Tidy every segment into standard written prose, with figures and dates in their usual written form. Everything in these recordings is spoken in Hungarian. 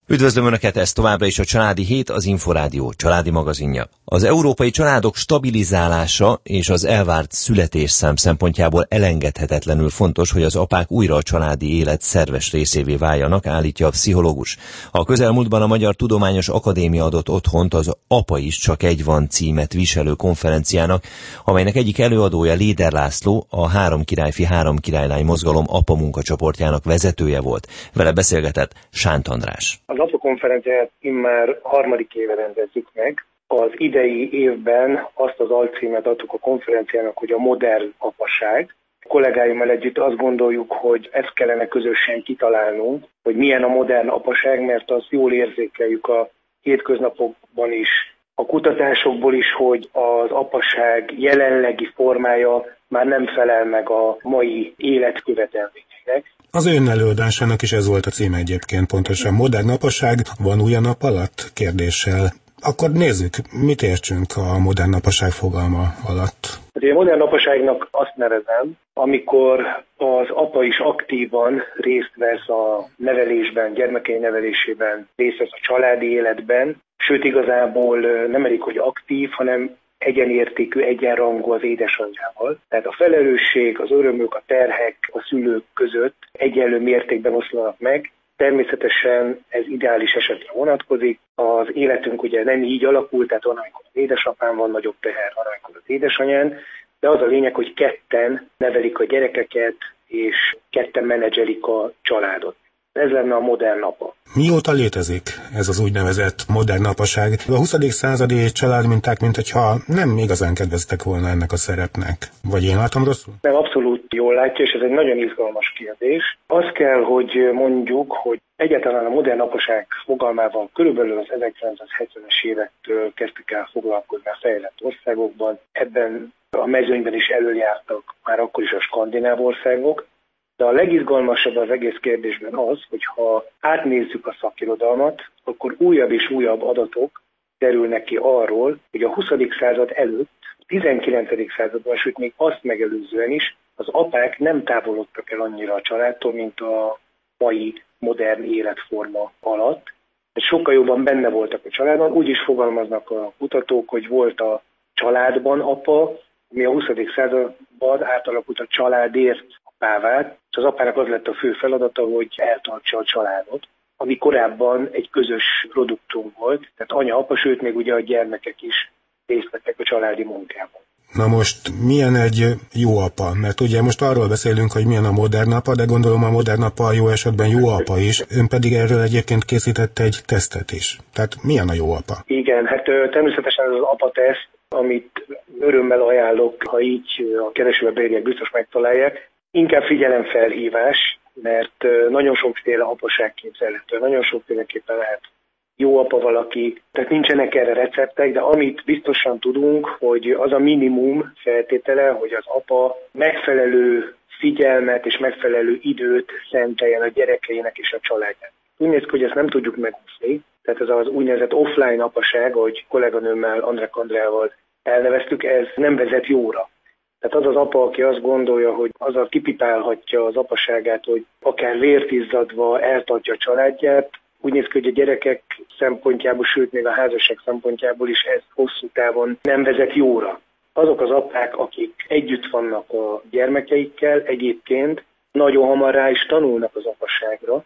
Üdvözlöm Önöket, ez továbbra is a Családi Hét, az Inforádió családi magazinja. Az európai családok stabilizálása és az elvárt születésszám szempontjából elengedhetetlenül fontos, hogy az apák újra a családi élet szerves részévé váljanak, állítja a pszichológus. A közelmúltban a Magyar Tudományos Akadémia adott otthont az Apa is csak egy van címet viselő konferenciának, amelynek egyik előadója Léder László, a Három királyfi, három királylány mozgalom apa munkacsoportjának vezetője volt. Vele beszélgetett Sánt András. Az apa konferenciát immár harmadik éve rendezzük meg. Az idei évben azt az alcímet adtuk a konferenciának, hogy a modern apaság. A kollégáimmal együtt azt gondoljuk, hogy ezt kellene közösen kitalálnunk, hogy milyen a modern apaság, mert azt jól érzékeljük a hétköznapokban is, a kutatásokból is, hogy az apaság jelenlegi formája már nem felel meg a mai életkövetelményeknek. Az ön előadásának is ez volt a címe egyébként, pontosan modern apaság, van új a nap alatt? Kérdéssel. Akkor nézzük, mit értsünk a modern apaság fogalma alatt. A modern apaságnak azt nevezem, amikor az apa is aktívan részt vesz a nevelésben, gyermekei nevelésében, részt vesz a családi életben, sőt igazából nem elég, hogy aktív, hanem egyenértékű, egyenrangú az édesanyjával. Tehát a felelősség, az örömök, a terhek a szülők között egyenlő mértékben oszlanak meg. Természetesen ez ideális esetre vonatkozik. Az életünk ugye nem így alakult, tehát van, amikor az édesapám van nagyobb teher, van, amikor az édesanyán, de az a lényeg, hogy ketten nevelik a gyerekeket, és ketten menedzselik a családot. Ez lenne a modern apa. Mióta létezik ez az úgynevezett modern apaság? A 20. századi családminták, mintha nem igazán kedveztek volna ennek a szerepnek. Vagy én látom rosszul? Nem, abszolút jól látja, és ez egy nagyon izgalmas kérdés. Azt kell, hogy mondjuk, hogy egyáltalán a modern apaság fogalmával körülbelül az 1970-es évektől kezdtek el foglalkozni a fejlett országokban. Ebben a mezőnyben is előjártak már akkor is a skandináv országok. De a legizgalmasabb az egész kérdésben az, hogy ha átnézzük a szakirodalmat, akkor újabb és újabb adatok derülnek ki arról, hogy a 20. század előtt, a 19. században, sőt még azt megelőzően is, az apák nem távolodtak el annyira a családtól, mint a mai modern életforma alatt. Sokkal jobban benne voltak a családban, úgy is fogalmaznak a kutatók, hogy volt a családban apa, ami a 20. században átalakult a családért apává, és az apának az lett a fő feladata, hogy eltartsa a családot, ami korábban egy közös produktum volt, tehát anya-apa, sőt még ugye a gyermekek is részt vettek a családi munkában. Na most milyen egy jó apa? Mert ugye most arról beszélünk, hogy milyen a modern apa, de gondolom a modern apa jó esetben jó apa is. Ön pedig erről egyébként készített egy tesztet is. Tehát milyen a jó apa? Igen, hát természetesen ez az apa teszt, amit örömmel ajánlok, ha így a keresőbe beírják, biztos megtalálják. Inkább figyelemfelhívás, mert nagyon sokféle apaság képzelhető, nagyon sokféleképpen lehet jó apa valaki, tehát nincsenek erre receptek, de amit biztosan tudunk, hogy az a minimum feltétele, hogy az apa megfelelő figyelmet és megfelelő időt szenteljen a gyerekeinek és a családjának. Úgy néz ki, hogy ezt nem tudjuk megúszni, tehát ez az úgynevezett offline apaság, ahogy kolléganőmmel, Andrák Andrával elneveztük, ez nem vezet jóra. Tehát az az apa, aki azt gondolja, hogy azzal kipipálhatja az apaságát, hogy akár vért izzadva eltartja a családját, úgy néz ki, hogy a gyerekek szempontjából, sőt még a házasság szempontjából is ez hosszú távon nem vezet jóra. Azok az apák, akik együtt vannak a gyermekeikkel, egyébként nagyon hamar rá is tanulnak az apaságra,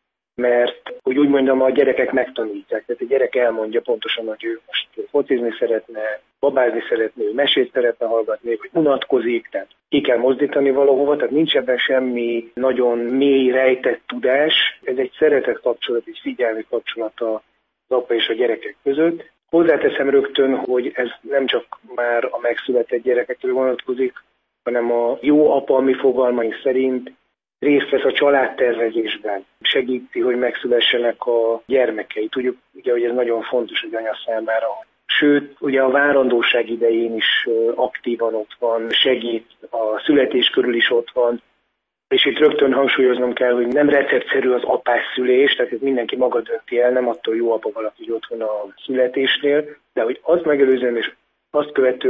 mert, hogy úgy mondjam, a gyerekek megtanítják. Tehát a gyerek elmondja pontosan, hogy ő most focizni szeretne, babázni szeretne, ő mesét szeretne hallgatni, vagy unatkozik, tehát ki kell mozdítani valahova, tehát nincs ebben semmi nagyon mély, rejtett tudás. Ez egy szeretett kapcsolat, egy figyelmi kapcsolat az apa és a gyerekek között. Hozzáteszem rögtön, hogy ez nem csak már a megszületett gyerekekről vonatkozik, hanem a jó apa, mi fogalmai szerint részt vesz a családtervezésben, segíti, hogy megszülessenek a gyermekei. Tudjuk, ugye, hogy ez nagyon fontos az anya számára. Sőt, ugye a várandóság idején is aktívan ott van, segít, a születés körül is ott van. És itt rögtön hangsúlyoznom kell, hogy nem receptszerű az apás szülés, tehát ez mindenki maga dönti el, nem attól jó apa valaki, hogy ott van a születésnél, de hogy azt megelőzően és azt követően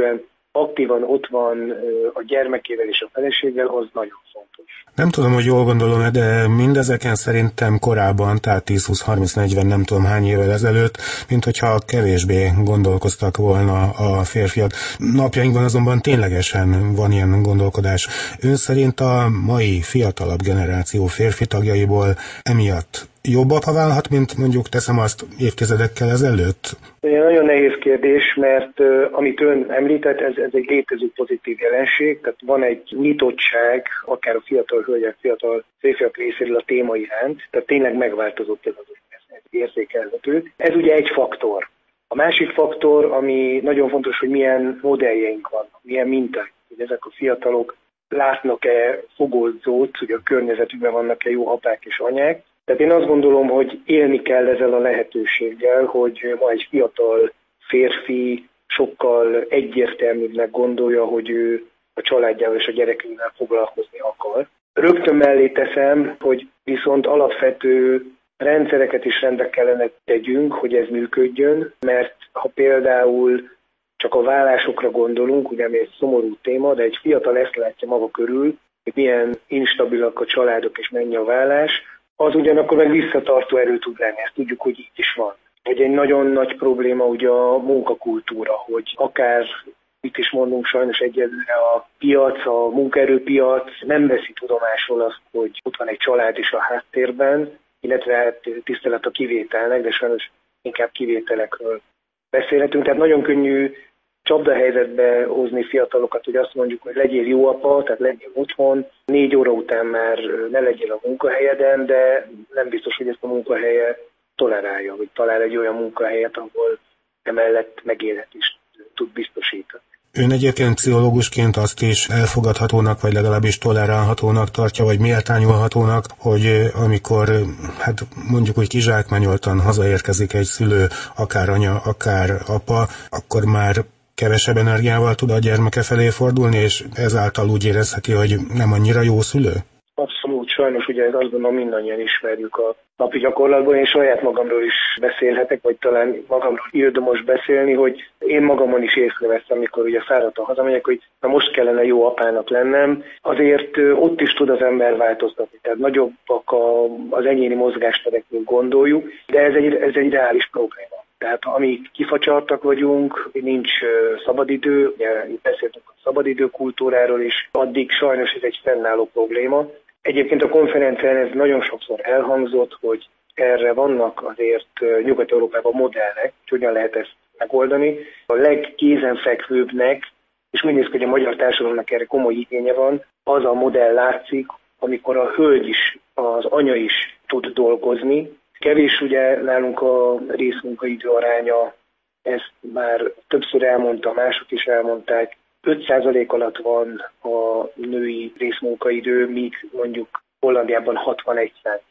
aktívan ott van a gyermekével és a feleséggel, az nagyon fontos. Nem tudom, hogy jól gondolom-e, de mindezeken szerintem korábban, tehát 10-20-30-40 nem tudom hány évvel ezelőtt, mint hogyha kevésbé gondolkoztak volna a férfiak. Napjainkban azonban ténylegesen van ilyen gondolkodás. Ön szerint a mai fiatalabb generáció férfi tagjaiból emiatt jobb apa válhat, mint mondjuk teszem azt évtizedekkel ezelőtt? Nagyon nehéz kérdés, mert amit ön említett, ez egy létező pozitív jelenség, tehát van egy nyitottság, akár a fiatal hölgyek, fiatal férfiak részéről a téma iránt, tehát tényleg megváltozott ez érzékelhető. Ez ugye egy faktor. A másik faktor, ami nagyon fontos, hogy milyen modelljeink vannak, milyen minták, hogy ezek a fiatalok látnak-e fogódzót, hogy a környezetükben vannak-e jó apák és anyák. Tehát én azt gondolom, hogy élni kell ezzel a lehetőséggel, hogy ma egy fiatal férfi sokkal egyértelműbbnek gondolja, hogy ő a családjával és a gyerekeivel foglalkozni akar. Rögtön mellé teszem, hogy viszont alapvető rendszereket is rendbe kellene tegyünk, hogy ez működjön, mert ha például csak a vállásokra gondolunk, ugye ami egy szomorú téma, de egy fiatal ezt látja maga körül, hogy milyen instabilak a családok és mennyi a vállás, az ugyanakkor meg visszatartó erő tud lenni, ezt tudjuk, hogy így is van. Hogy egy nagyon nagy probléma ugye a munkakultúra, hogy akár itt is mondunk sajnos egyelőre a piac, a munkaerőpiac nem veszi tudomásul azt, hogy ott van egy család is a háttérben, illetve hát tisztelet a kivételnek, de sajnos inkább kivételekről beszélhetünk. Tehát nagyon könnyű csapdahelyzetbe hozni fiatalokat, hogy azt mondjuk, hogy legyél jó apa, tehát legyél otthon, 4 óra után már ne legyél a munkahelyeden, de nem biztos, hogy ezt a munkahelye tolerálja, hogy talál egy olyan munkahelyet, ahol emellett megélhetést tud biztosítani. Ön egyébként pszichológusként azt is elfogadhatónak, vagy legalábbis tolerálhatónak tartja, vagy méltányolhatónak, hogy amikor, hát mondjuk, hogy kizsákmányoltan hazaérkezik egy szülő, akár anya, akár apa, akkor már kevesebb energiával tud a gyermeke felé fordulni, és ezáltal úgy érezheti, hogy nem annyira jó szülő? Abszolút, sajnos ugye azt gondolom mindannyian ismerjük a napi gyakorlatban, én saját magamról is beszélhetek, vagy talán magamról érdemes beszélni, hogy én magamon is észreveszem, amikor ugye fáradtan hazamegyek, hogy na most kellene jó apának lennem, azért ott is tud az ember változtatni, tehát nagyobbak az egyéni mozgásterek, mint gondoljuk, de ez egy reális probléma. Tehát amíg kifacsartak vagyunk, nincs szabadidő, ugye itt beszéltünk a szabadidő kultúráról is, addig sajnos ez egy fennálló probléma. Egyébként a konferencián ez nagyon sokszor elhangzott, hogy erre vannak azért Nyugat-Európában modellek, hogy hogyan lehet ezt megoldani. A legkézenfekvőbbnek, és úgy néz ki, hogy a magyar társadalomnak erre komoly igénye van, az a modell látszik, amikor a hölgy is, az anya is tud dolgozni. Kevés ugye nálunk a részmunkaidő aránya, ezt már többször elmondta, mások is elmondták, 5% alatt van a női részmunkaidő, míg mondjuk Hollandiában 61%.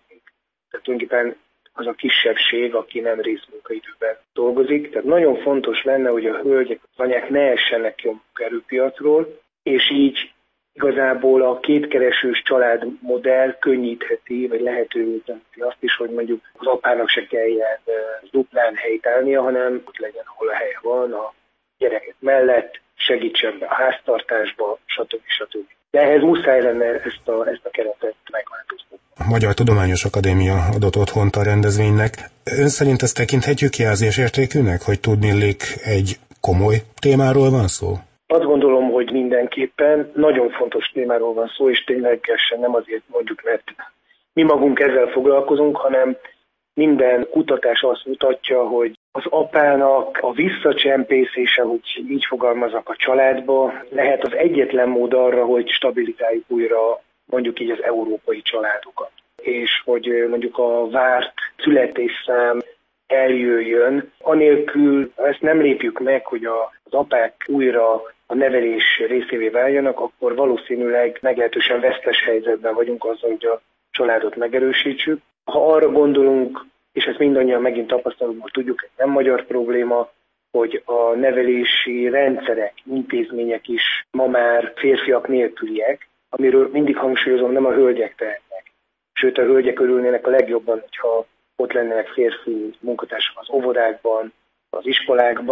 Tehát tulajdonképpen az a kisebbség, aki nem részmunkaidőben dolgozik. Tehát nagyon fontos lenne, hogy a hölgyek, az anyák ne essenek ki a munkaerőpiacról, és így igazából a kétkeresős családmodell könnyítheti, vagy lehetővé teszi azt is, hogy mondjuk az apának se kelljen duplán helyt állnia, hanem ott legyen, ahol a helye van, a gyerekek mellett, segítsen be a háztartásba, stb. De ehhez muszáj lenne ezt a keretet megváltoztatni. A Magyar Tudományos Akadémia adott otthont a rendezvénynek. Ön szerint ezt tekinthetjük jelzésértékűnek, hogy tudniillik egy komoly témáról van szó? Azt gondolom, hogy mindenképpen nagyon fontos témáról van szó, és ténylegesen nem azért mondjuk, mert mi magunk ezzel foglalkozunk, hanem minden kutatás azt mutatja, hogy az apának a visszacsempészése, hogy így fogalmazok a családba, lehet az egyetlen mód arra, hogy stabilizáljuk újra mondjuk így az európai családokat. És hogy mondjuk a várt születésszám eljöjjön, anélkül, ha ezt nem lépjük meg, hogy az apák újra a nevelés részévé váljanak, akkor valószínűleg meglehetősen vesztes helyzetben vagyunk azzal, hogy a családot megerősítsük. Ha arra gondolunk, és ezt mindannyian megint tapasztalatból tudjuk, ez nem magyar probléma, hogy a nevelési rendszerek, intézmények is ma már férfiak nélküliek, amiről mindig hangsúlyozom, nem a hölgyek tehetnek. Sőt, a hölgyek örülnének a legjobban, hogyha ott lennének férfi munkatársak az óvodákban, az iskolákban.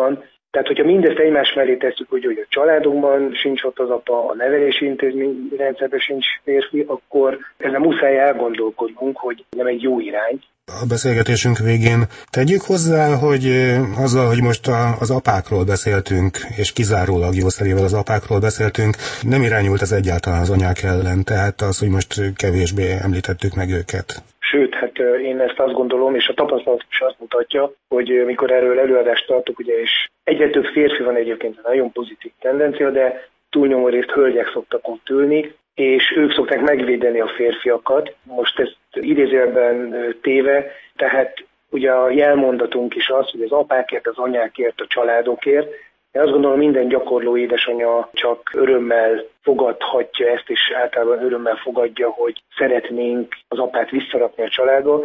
Tehát, hogyha mindezt egymás mellé tesszük, hogy a családokban sincs ott az apa, a nevelési intézményrendszerben sincs férfi, akkor ezen muszáj elgondolkodnunk, hogy nem egy jó irány. A beszélgetésünk végén tegyük hozzá, hogy azzal, hogy most az apákról beszéltünk, és kizárólag jószerével az apákról beszéltünk, nem irányult ez egyáltalán az anyák ellen, tehát az, hogy most kevésbé említettük meg őket. Sőt, hát én ezt azt gondolom, és a tapasztalat is azt mutatja, hogy mikor erről előadást tartok, ugye, és egyre több férfi van egyébként, nagyon pozitív tendencia, de túlnyomó részt hölgyek szoktak ott ülni, és ők szokták megvédeni a férfiakat. Most ezt idézőjelben téve, tehát ugye a jelmondatunk is az, hogy az apákért, az anyákért, a családokért. Én azt gondolom, minden gyakorló édesanyja csak örömmel fogadhatja ezt, és általában örömmel fogadja, hogy szeretnénk az apát visszarakni a családba.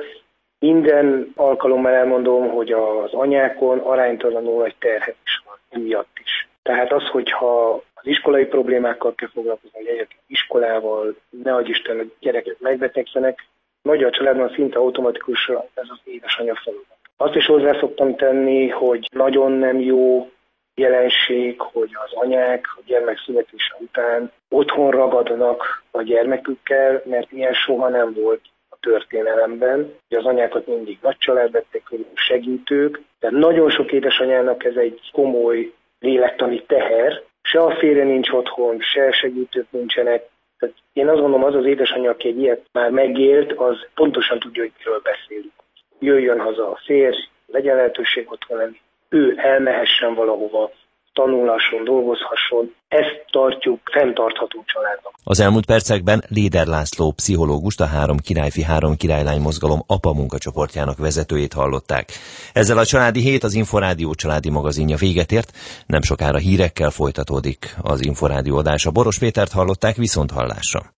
Minden alkalommal elmondom, hogy az anyákon aránytalanul nagy terhet is van, emiatt is. Tehát az, hogyha az iskolai problémákkal kell foglalkozni, hogy egyetem iskolával, ne adj Isten, a gyerekek megbetegszenek, magyar családban szinte automatikusan ez az édesanyja feladat. Azt is hozzá szoktam tenni, hogy nagyon nem jó jelenség, hogy az anyák a gyermek születése után otthon ragadnak a gyermekükkel, mert ilyen soha nem volt a történelemben. Az anyákat mindig nagy család vették körül, segítők, tehát nagyon sok édesanyának ez egy komoly lélektani teher, se a férje nincs otthon, se segítők nincsenek. Tehát én azt gondolom, az az édesanyja, aki egy ilyet már megélt, az pontosan tudja, hogy miről beszélünk. Jöjjön haza a férj, legyen lehetőség otthon lenni, ő elmehessen valahova, tanulhasson, dolgozhasson. Ezt tartjuk fenntartható családnak. Az elmúlt percekben Léder László pszichológust, a 3 királyfi, 3 királylány mozgalom apa munkacsoportjának vezetőjét hallották. Ezzel a Családi Hét, az Inforádió családi magazinja véget ért. Nem sokára hírekkel folytatódik az Inforádió adása. Boros Pétert hallották, viszonthallásra.